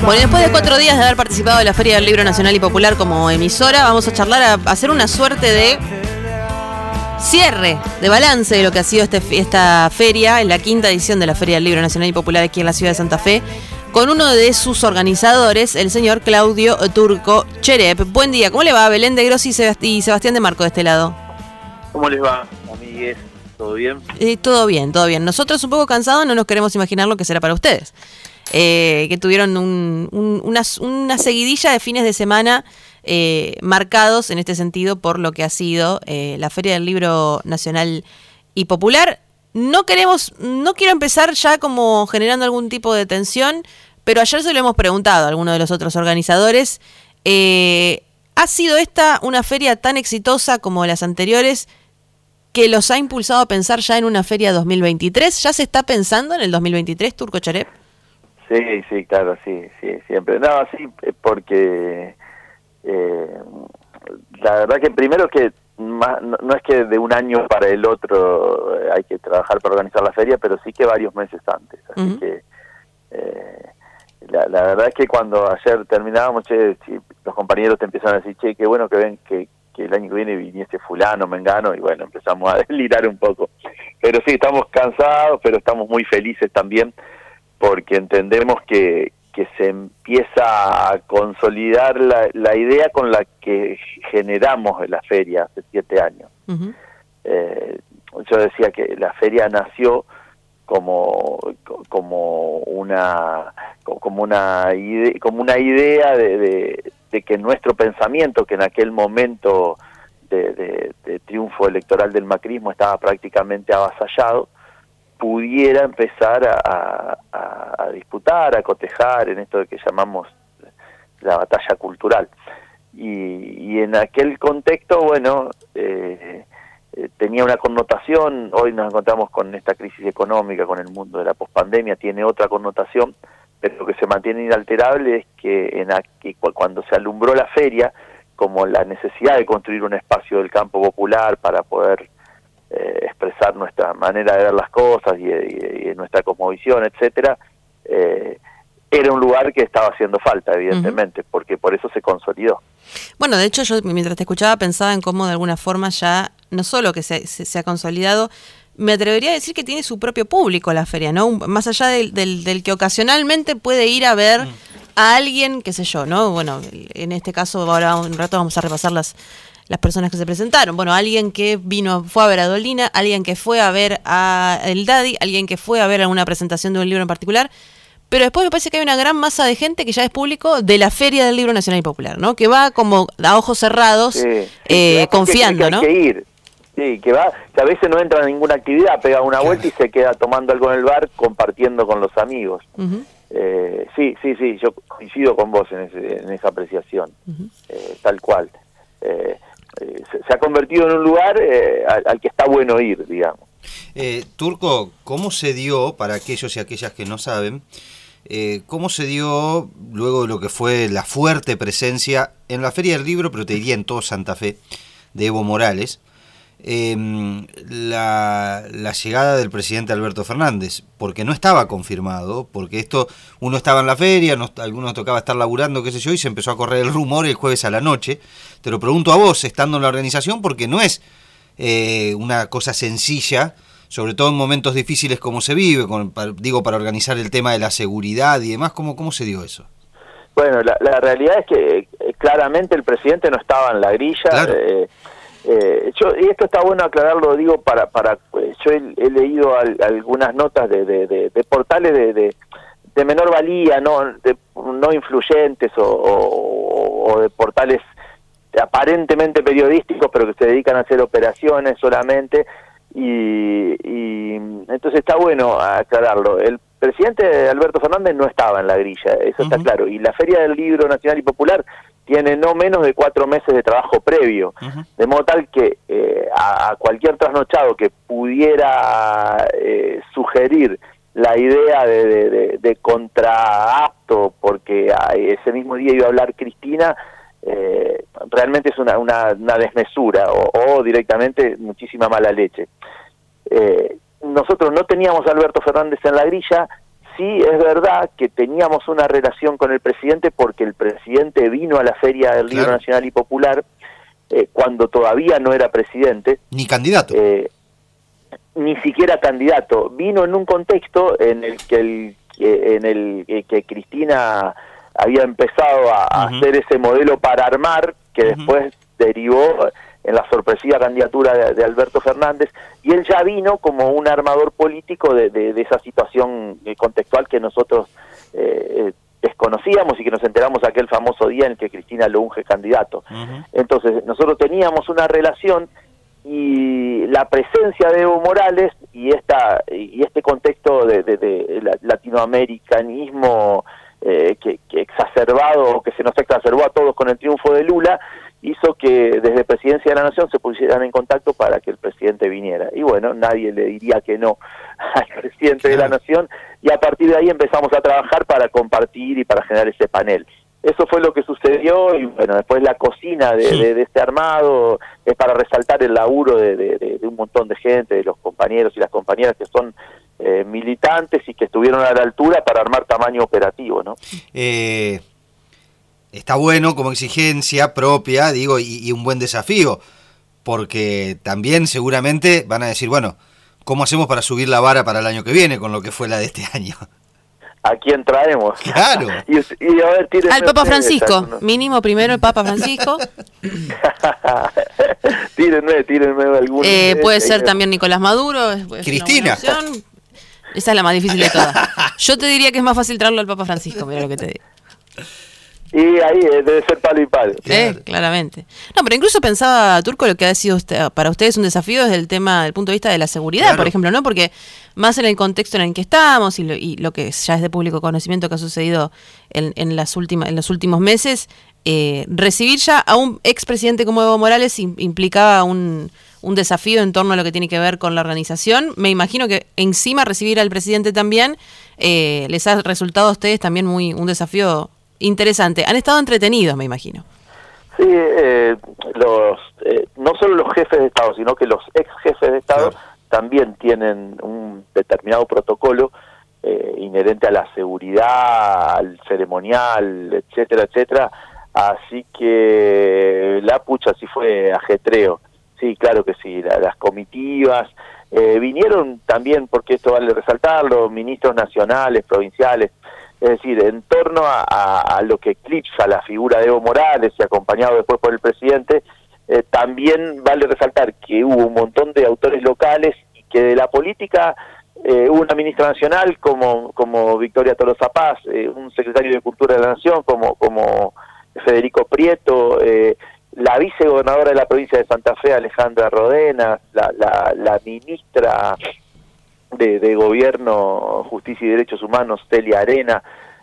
Bueno, y después de 4 días de haber participado de la Feria del Libro Nacional y Popular como emisora, vamos a charlar, a hacer una suerte de cierre, de balance de lo que ha sido esta feria, en la 5ª edición de la Feria del Libro Nacional y Popular aquí en la ciudad de Santa Fe, con uno de sus organizadores, el señor Claudio Turco Cherep. Buen día, ¿cómo le va? Belén de Grossi y Sebastián de Marco de este lado. ¿Cómo les va, amigues? ¿Todo bien? Todo bien, todo bien. Nosotros un poco cansados, no nos queremos imaginar lo que será para ustedes. Que tuvieron una seguidilla de fines de semana marcados en este sentido por lo que ha sido la Feria del Libro Nacional y Popular. No quiero empezar ya como generando algún tipo de tensión, pero ayer se lo hemos preguntado a alguno de los otros organizadores. ¿Ha sido esta una feria tan exitosa como las anteriores que los ha impulsado a pensar ya en una feria 2023? ¿Ya se está pensando en el 2023, Turco Cherep? Sí, claro, sí, siempre. No, sí, porque la verdad que primero que no es que de un año para el otro hay que trabajar para organizar la feria, pero sí que varios meses antes. Así que la verdad es que cuando ayer terminábamos, los compañeros te empezaron a decir, qué bueno que ven que el año que viene viniese fulano, mengano, y bueno, empezamos a delirar un poco. Pero sí, estamos cansados, pero estamos muy felices también, porque entendemos que se empieza a consolidar la idea con la que generamos la feria hace 7 años. Uh-huh. Yo decía que la feria nació como una idea de que nuestro pensamiento, que en aquel momento de triunfo electoral del macrismo estaba prácticamente avasallado, pudiera empezar a disputar, a cotejar en esto de que llamamos la batalla cultural. Y en aquel contexto, bueno, tenía una connotación. Hoy nos encontramos con esta crisis económica, con el mundo de la pospandemia, tiene otra connotación, pero lo que se mantiene inalterable es que cuando se alumbró la feria, como la necesidad de construir un espacio del campo popular para poder expresar nuestra manera de ver las cosas y nuestra cosmovisión, etcétera, era un lugar que estaba haciendo falta, evidentemente, porque por eso se consolidó. Bueno, de hecho, yo mientras te escuchaba pensaba en cómo de alguna forma ya, no solo que se ha consolidado, me atrevería a decir que tiene su propio público la feria, ¿no? Más allá del que ocasionalmente puede ir a ver a alguien, qué sé yo, ¿no? Bueno, en este caso, ahora un rato vamos a repasar las personas que se presentaron. Bueno, alguien que fue a ver a Dolina, alguien que fue a ver a El Daddy, alguien que fue a ver alguna presentación de un libro en particular, pero después me parece que hay una gran masa de gente que ya es público de la Feria del Libro Nacional y Popular, ¿no? Que va como a ojos cerrados, confiando, ¿no? Que ir. Sí, que a veces no entra en ninguna actividad, pega una vuelta y se queda tomando algo en el bar, compartiendo con los amigos. Uh-huh. Sí, yo coincido con vos en esa apreciación, tal cual. Se ha convertido en un lugar al que está bueno ir, digamos. Turco, ¿cómo se dio, para aquellos y aquellas que no saben, cómo se dio luego de lo que fue la fuerte presencia en la Feria del Libro, pero te diría en todo Santa Fe, de Evo Morales, la llegada del presidente Alberto Fernández? Porque no estaba confirmado, porque uno estaba en la feria, algunos tocaba estar laburando, qué sé yo, y se empezó a correr el rumor el jueves a la noche. Te lo pregunto a vos, estando en la organización, porque no es una cosa sencilla, sobre todo en momentos difíciles como se vive, para organizar el tema de la seguridad y demás. ¿Cómo se dio eso? Bueno, la realidad es que claramente el presidente no estaba en la grilla. Claro. Y esto está bueno aclararlo, digo, yo he leído algunas notas de portales de menor valía, no influyentes o de portales aparentemente periodísticos, pero que se dedican a hacer operaciones solamente, y entonces está bueno aclararlo. El presidente Alberto Fernández no estaba en la grilla, eso está claro, y la Feria del Libro Nacional y Popular tiene no menos de 4 meses de trabajo previo, de modo tal que a cualquier trasnochado que pudiera sugerir la idea de contraacto, porque ese mismo día iba a hablar Cristina, realmente es una desmesura o directamente muchísima mala leche. Nosotros no teníamos a Alberto Fernández en la grilla, sí es verdad que teníamos una relación con el presidente porque el presidente vino a la Feria del Libro Nacional y Popular cuando todavía no era presidente. Ni candidato. Ni siquiera candidato. Vino en un contexto en el que Cristina había empezado a hacer ese modelo para armar, que después derivó en la sorpresiva candidatura de Alberto Fernández, y él ya vino como un armador político de esa situación contextual que nosotros desconocíamos y que nos enteramos aquel famoso día en el que Cristina lo unge candidato. Entonces, nosotros teníamos una relación, y la presencia de Evo Morales y este contexto de latinoamericanismo que exacerbado, que se nos exacerbó a todos con el triunfo de Lula, hizo que desde Presidencia de la Nación se pusieran en contacto para que el presidente viniera. Y bueno, nadie le diría que no al presidente de la Nación, y a partir de ahí empezamos a trabajar para compartir y para generar ese panel. Eso fue lo que sucedió, y bueno, después la cocina de este armado es para resaltar el laburo de un montón de gente, de los compañeros y las compañeras que son militantes y que estuvieron a la altura para armar tamaño operativo, ¿no? Está bueno como exigencia propia, digo, y un buen desafío, porque también seguramente van a decir, bueno, ¿cómo hacemos para subir la vara para el año que viene con lo que fue la de este año? ¿A quién traemos? Claro. y a ver, al Papa Francisco, mínimo primero el Papa Francisco. tírenme alguno. Puede ser también Nicolás Maduro. Cristina. Esa es la más difícil de todas. Yo te diría que es más fácil traerlo al Papa Francisco, mira lo que te digo. Y ahí debe ser palo y palo. Claramente. No, pero incluso pensaba, Turco, lo que ha sido para ustedes un desafío desde el punto de vista de la seguridad, por ejemplo, ¿no? Porque más en el contexto en el que estamos y lo que ya es de público conocimiento que ha sucedido en los últimos meses, recibir ya a un expresidente como Evo Morales implicaba un desafío en torno a lo que tiene que ver con la organización. Me imagino que encima recibir al presidente también les ha resultado a ustedes también un desafío interesante. Han estado entretenidos, me imagino. Sí, no solo los jefes de Estado, sino que los ex jefes de Estado también tienen un determinado protocolo inherente a la seguridad, al ceremonial, etcétera, etcétera. Así que la pucha sí fue ajetreo. Sí, claro que sí, las comitivas. Vinieron también, porque esto vale resaltarlo, ministros nacionales, provinciales. Es decir, en torno a lo que eclipsa la figura de Evo Morales y acompañado después por el presidente, también vale resaltar que hubo un montón de autores locales y que de la política hubo una ministra nacional como Victoria Tolosa Paz, un secretario de Cultura de la Nación como Federico Prieto, la vicegobernadora de la provincia de Santa Fe, Alejandra Rodena, la ministra de Gobierno, Justicia y Derechos Humanos, Celia Arena.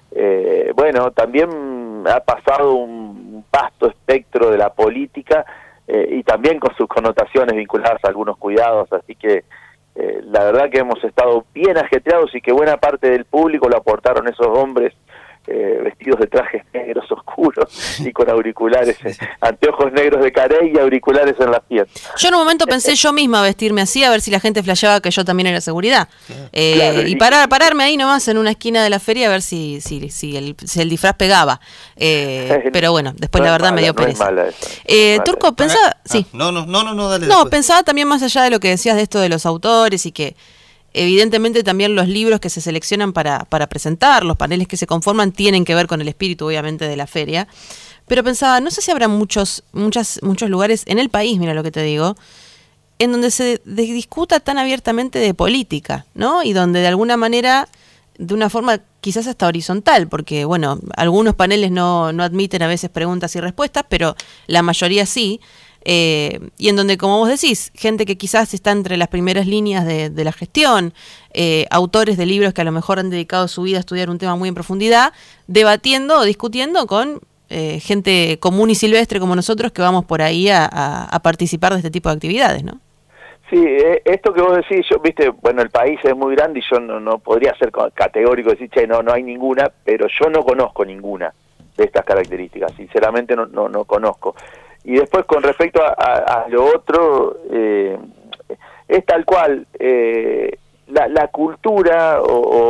Bueno, también ha pasado un vasto espectro de la política y también con sus connotaciones vinculadas a algunos cuidados, así que la verdad que hemos estado bien ajetreados y que buena parte del público lo aportaron esos hombres vestidos de trajes negros oscuros y con auriculares, anteojos negros de carey y auriculares en las piernas. Yo en un momento pensé yo misma vestirme así, a ver si la gente flasheaba que yo también era seguridad. Claro, y pararme ahí nomás en una esquina de la feria a ver si el disfraz pegaba. Pero bueno, después la verdad me dio pereza. Turco, pensaba... Sí. No, dale. No, pensaba también más allá de lo que decías de esto de los autores y que evidentemente también los libros que se seleccionan para presentar, los paneles que se conforman tienen que ver con el espíritu obviamente de la feria, pero pensaba, no sé si habrá muchos lugares en el país, mira lo que te digo, en donde se discuta tan abiertamente de política, ¿no? Y donde de alguna manera, de una forma quizás hasta horizontal, porque bueno, algunos paneles no admiten a veces preguntas y respuestas, pero la mayoría sí. Y en donde, como vos decís, gente que quizás está entre las primeras líneas de la gestión, autores de libros que a lo mejor han dedicado su vida a estudiar un tema muy en profundidad, debatiendo o discutiendo con gente común y silvestre como nosotros que vamos por ahí a participar de este tipo de actividades, ¿no? Sí, esto que vos decís, yo, viste, bueno, el país es muy grande y yo no podría ser categórico y decir, che, no hay ninguna, pero yo no conozco ninguna de estas características, sinceramente no conozco. Y después con respecto a lo otro, es tal cual, la cultura o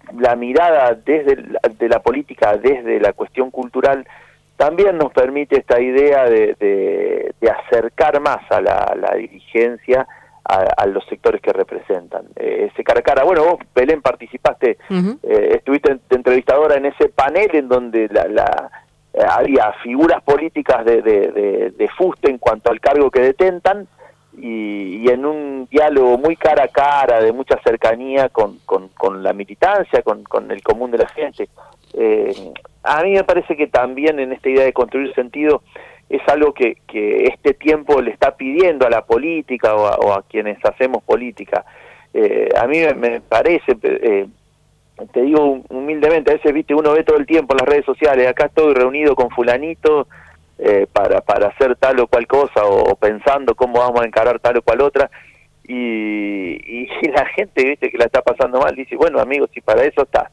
la mirada de la política desde la cuestión cultural también nos permite esta idea de acercar más a la dirigencia a los sectores que representan. Ese cara a cara, bueno, vos, Belén, participaste, estuviste entrevistadora en ese panel en donde había figuras políticas de fuste en cuanto al cargo que detentan, y en un diálogo muy cara a cara, de mucha cercanía con la militancia, con el común de la gente. A mí me parece que también en esta idea de construir sentido es algo que este tiempo le está pidiendo a la política o a quienes hacemos política. A mí me parece, te digo humildemente, a veces viste uno ve todo el tiempo en las redes sociales, acá estoy reunido con fulanito para hacer tal o cual cosa, o pensando cómo vamos a encarar tal o cual otra, y la gente, viste, que la está pasando mal, dice, bueno, amigos, si para eso estás.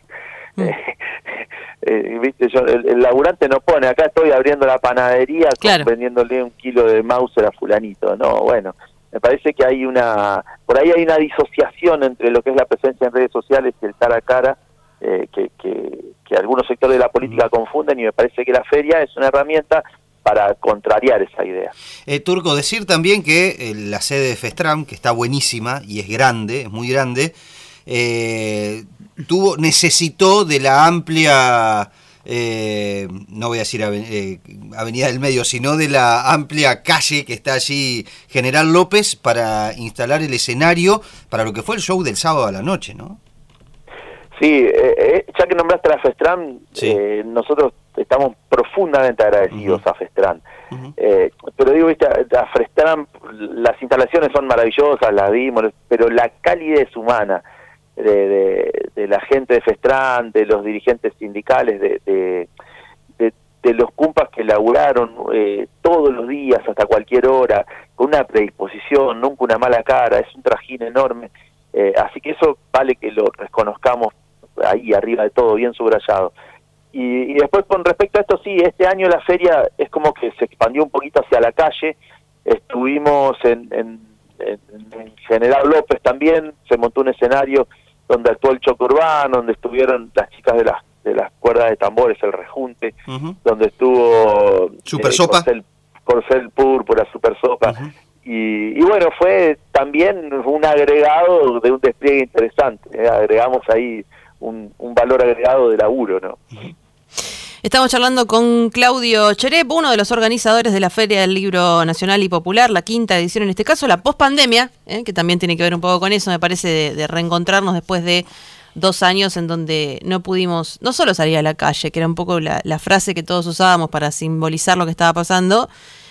Viste, el laburante no pone, acá estoy abriendo la panadería, claro, vendiéndole 1 kilo de Mauser a fulanito. No, bueno, me parece que por ahí hay una disociación entre lo que es la presencia en redes sociales y el cara a cara, que algunos sectores de la política confunden, y me parece que la feria es una herramienta para contrariar esa idea. Turco, decir también que la sede de Festram, que está buenísima y es grande, es muy grande, necesitó de la amplia, no voy a decir Avenida del Medio, sino de la amplia calle que está allí, General López, para instalar el escenario para lo que fue el show del sábado a la noche, ¿no? Sí, ya que nombraste a la Festram, sí, nosotros estamos profundamente agradecidos a Festram. Pero digo, a Festram, las instalaciones son maravillosas, las vimos, pero la calidez humana de la gente de Festram, de los dirigentes sindicales, de los cumpas que laburaron todos los días, hasta cualquier hora, con una predisposición, nunca una mala cara, es un trajín enorme. Así que eso vale que lo reconozcamos ahí arriba de todo, bien subrayado. Y después, con respecto a esto, sí, este año la feria es como que se expandió un poquito hacia la calle. Estuvimos en General López también, se montó un escenario donde actuó el Choque Urbano, donde estuvieron las chicas de las cuerdas de tambores, el Rejunte, donde estuvo Super Sopa, Corcel Púrpura, Super Sopa. Y bueno, fue también un agregado de un despliegue interesante. Agregamos ahí un valor agregado de laburo, ¿no? Estamos charlando con Claudio Cherep, uno de los organizadores de la Feria del Libro Nacional y Popular, la 5ª edición en este caso, la pospandemia, que también tiene que ver un poco con eso, me parece, de reencontrarnos después de 2 años en donde no pudimos, no solo salir a la calle, que era un poco la frase que todos usábamos para simbolizar lo que estaba pasando,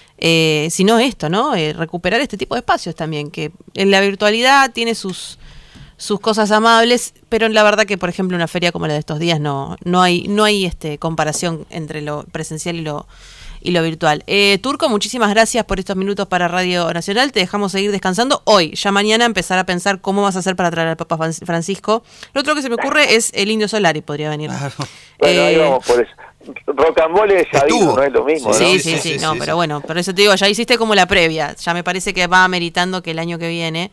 sino esto, ¿no? Recuperar este tipo de espacios también, que en la virtualidad tiene sus cosas amables, pero la verdad que, por ejemplo, una feria como la de estos días no hay comparación entre lo presencial y lo virtual. Turco, muchísimas gracias por estos minutos para Radio Nacional. Te dejamos seguir descansando hoy. Ya mañana empezar a pensar cómo vas a hacer para traer al Papa Francisco. Lo otro que se me ocurre es el Indio Solari, podría venir. Claro. Bueno, ahí vamos por eso. Rocambole ya vino, no es lo mismo, ¿no? Sí, pero bueno, por eso te digo, ya hiciste como la previa. Ya me parece que va ameritando que el año que viene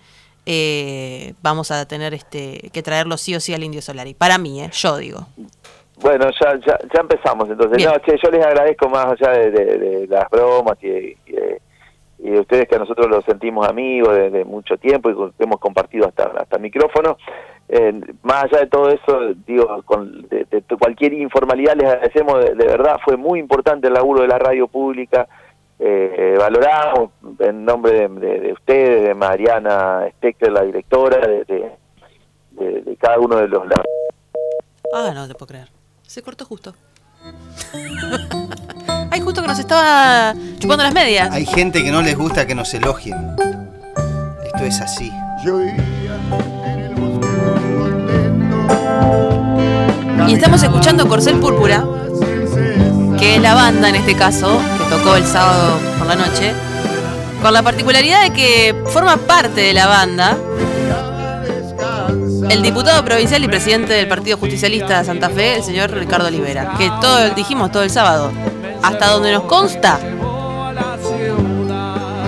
vamos a tener que traerlo sí o sí al Indio Solari. Para mí, yo digo. Bueno, ya empezamos entonces. Bien. No, yo les agradezco más allá de las bromas y de ustedes, que a nosotros los sentimos amigos de mucho tiempo y hemos compartido hasta micrófono. Más allá de todo eso, digo, de cualquier informalidad les agradecemos, de verdad, fue muy importante el laburo de la radio pública. Valoramos en nombre de ustedes, de Mariana Steckler, la directora, de cada uno de los... No te puedo creer. Se cortó justo. Ay, justo que nos estaba chupando las medias. Hay gente que no les gusta que nos elogien. Esto es así. Y estamos escuchando Corcel Púrpura, que es la banda en este caso, que tocó el sábado por la noche, con la particularidad de que forma parte de la banda el diputado provincial y presidente del Partido Justicialista de Santa Fe, el señor Ricardo Olivera, que dijimos todo el sábado, hasta donde nos consta,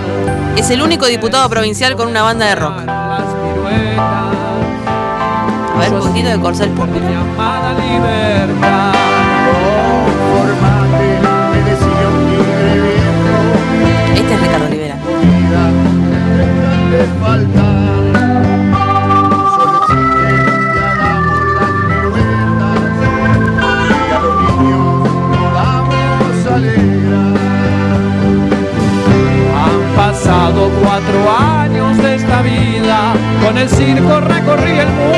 es el único diputado provincial con una banda de rock. A ver, un poquito de Corcel Púrpura. Llamada libertad. Conformate, me decía un tigre viejo. Este es Ricardo Rivera. Vida, te dejan de faltar. Solo existe que hagamos las piruetas y a los niños podamos alegrar. Han pasado 4 años de esta vida, con el circo recorrí el mundo.